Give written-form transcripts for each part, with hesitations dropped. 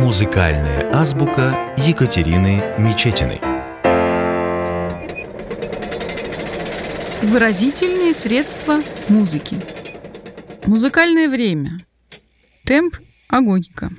Музыкальная азбука Екатерины Мечетиной. Выразительные средства музыки. Музыкальное время. Темп, агогика.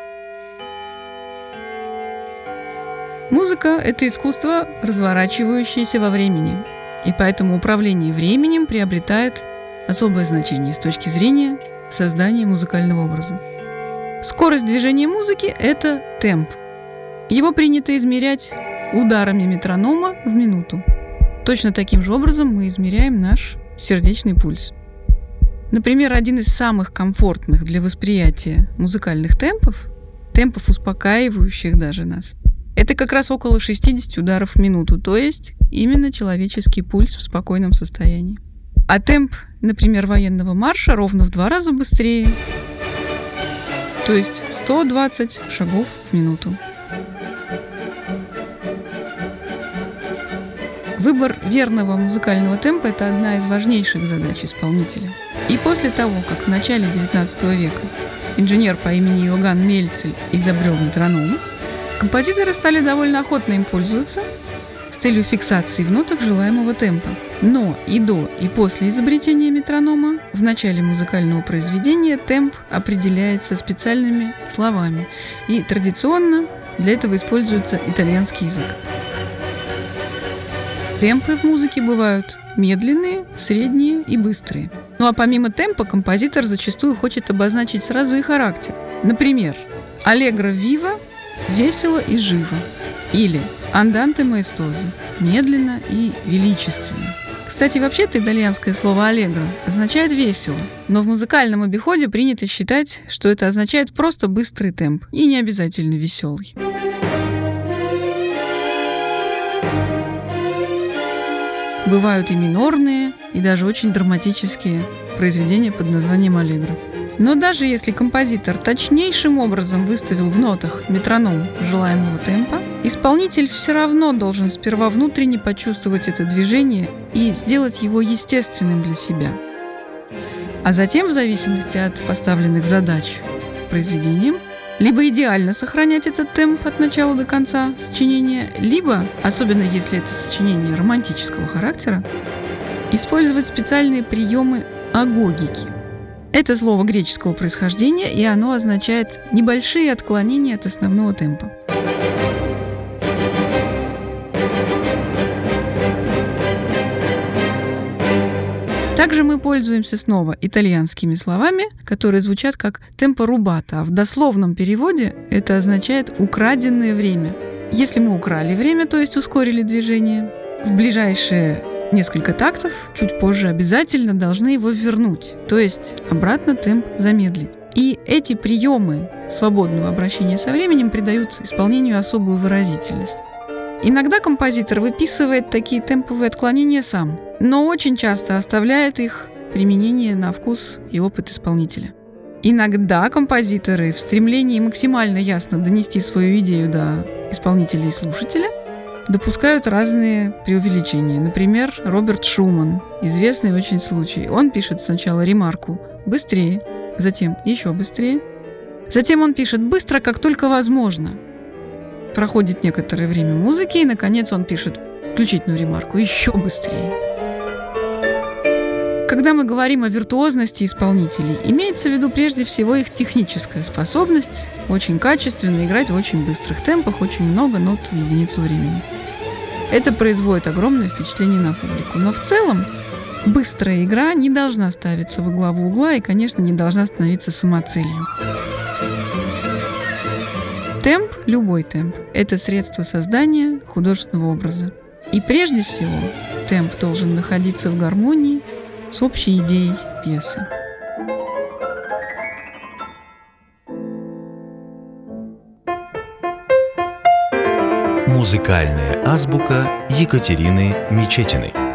Музыка – это искусство, разворачивающееся во времени, и поэтому управление временем приобретает особое значение с точки зрения создания музыкального образа. Скорость движения музыки – это темп. Его принято измерять ударами метронома в минуту. Точно таким же образом мы измеряем наш сердечный пульс. Например, один из самых комфортных для восприятия музыкальных темпов, успокаивающих даже нас, это как раз около 60 ударов в минуту, то есть именно человеческий пульс в спокойном состоянии. А темп, например, военного марша ровно в 2 раза быстрее, то есть 120 шагов в минуту. Выбор верного музыкального темпа – это одна из важнейших задач исполнителя. И после того, как в начале XIX века инженер по имени Иоганн Мельцель изобрел метроном, композиторы стали довольно охотно им пользоваться с целью фиксации в нотах желаемого темпа. Но и до, и после изобретения метронома в начале музыкального произведения темп определяется специальными словами. И традиционно для этого используется итальянский язык. Темпы в музыке бывают медленные, средние и быстрые. Ну а помимо темпа композитор зачастую хочет обозначить сразу и характер. Например, «Allegro viva» – «весело и живо» или «Andante maestoso» – «медленно и величественно». Кстати, вообще-то итальянское слово «allegro» означает «весело», но в музыкальном обиходе принято считать, что это означает просто быстрый темп и не обязательно веселый. Бывают и минорные, и даже очень драматические произведения под названием аллегро. Но даже если композитор точнейшим образом выставил в нотах метроном желаемого темпа, исполнитель все равно должен сперва внутренне почувствовать это движение и сделать его естественным для себя. А затем, в зависимости от поставленных задач произведением, либо идеально сохранять этот темп от начала до конца сочинения, либо, особенно если это сочинение романтического характера, использовать специальные приемы агогики. Это слово греческого происхождения, и оно означает небольшие отклонения от основного темпа. Также мы пользуемся снова итальянскими словами, которые звучат как «темпо рубато», а в дословном переводе это означает «украденное время». Если мы украли время, то есть ускорили движение, в ближайшие несколько тактов, чуть позже обязательно должны его вернуть, то есть обратно темп замедлить. И эти приемы свободного обращения со временем придают исполнению особую выразительность. Иногда композитор выписывает такие темповые отклонения сам, но очень часто оставляет их применение на вкус и опыт исполнителя. Иногда композиторы в стремлении максимально ясно донести свою идею до исполнителя и слушателя допускают разные преувеличения. Например, Роберт Шуман, известный очень случай. Он пишет сначала ремарку «быстрее», затем «еще быстрее». Затем он пишет «быстро, как только возможно». Проходит некоторое время музыки, и, наконец, он пишет включительную ремарку «еще быстрее». Когда мы говорим о виртуозности исполнителей, имеется в виду прежде всего их техническая способность очень качественно играть в очень быстрых темпах, очень много нот в единицу времени. Это производит огромное впечатление на публику. Но в целом быстрая игра не должна ставиться во главу угла и, конечно, не должна становиться самоцелью. Темп, любой темп, это средство создания художественного образа. И прежде всего темп должен находиться в гармонии с общей идеей пьесы. Музыкальная азбука Екатерины Мечетиной.